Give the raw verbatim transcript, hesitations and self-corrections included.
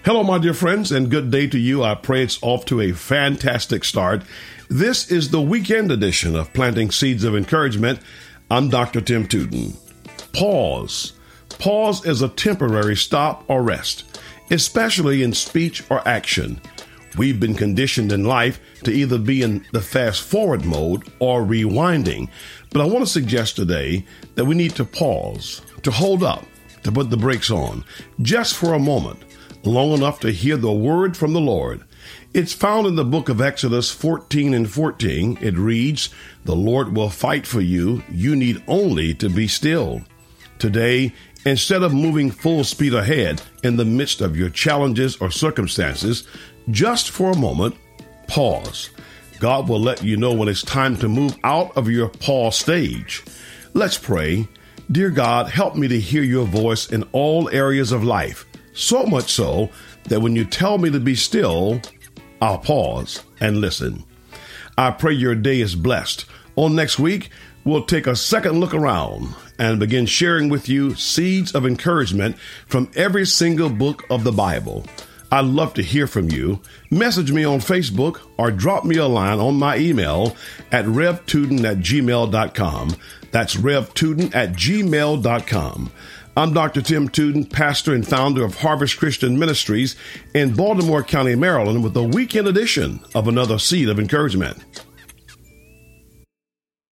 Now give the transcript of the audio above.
Hello, my dear friends, and good day to you. I pray it's off to a fantastic start. This is the weekend edition of Planting Seeds of Encouragement. I'm Doctor Tim Tootin. Pause. Pause is a temporary stop or rest, especially in speech or action. We've been conditioned in life to either be in the fast-forward mode or rewinding. But I want to suggest today that we need to pause, to hold up, to put the brakes on, just for a moment, long enough to hear the word from the Lord. It's found in the book of Exodus fourteen and fourteen. It reads, "The Lord will fight for you. You need only to be still." Today, instead of moving full speed ahead in the midst of your challenges or circumstances, just for a moment, pause. God will let you know when it's time to move out of your pause stage. Let's pray. Dear God, help me to hear your voice in all areas of life. So much so that when you tell me to be still, I'll pause and listen. I pray your day is blessed. On next week, we'll take a second look around and begin sharing with you seeds of encouragement from every single book of the Bible. I'd love to hear from you. Message me on Facebook or drop me a line on my email at revtootin at gmail dot com. That's revtootin at gmail dot com. I'm Doctor Tim Tootin, pastor and founder of Harvest Christian Ministries in Baltimore County, Maryland, with a weekend edition of another Seed of Encouragement.